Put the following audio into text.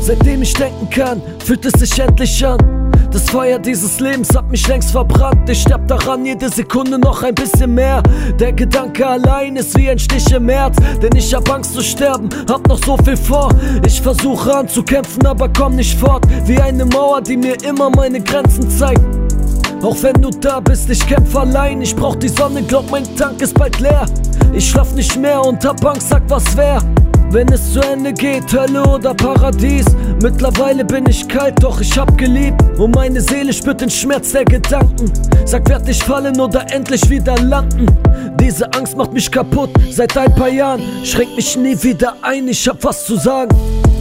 Seitdem ich denken kann, fühlt es sich endlich an. Das Feuer dieses Lebens hat mich längst verbrannt. Ich sterb daran, jede Sekunde noch ein bisschen mehr. Der Gedanke allein ist wie ein Stich im Herz, denn ich hab Angst zu sterben, hab noch so viel vor. Ich versuche anzukämpfen, aber komm nicht fort. Wie eine Mauer, die mir immer meine Grenzen zeigt. Auch wenn du da bist, ich kämpf allein. Ich brauch die Sonne, glaub mein Tank ist bald leer. Ich schlaf nicht mehr und hab Angst, sag was wär. Wenn es zu Ende geht, Hölle oder Paradies. Mittlerweile bin ich kalt, doch ich hab geliebt. Und meine Seele spürt den Schmerz der Gedanken. Sag, werd ich fallen oder endlich wieder landen? Diese Angst macht mich kaputt, seit ein paar Jahren. Schränkt mich nie wieder ein, ich hab was zu sagen.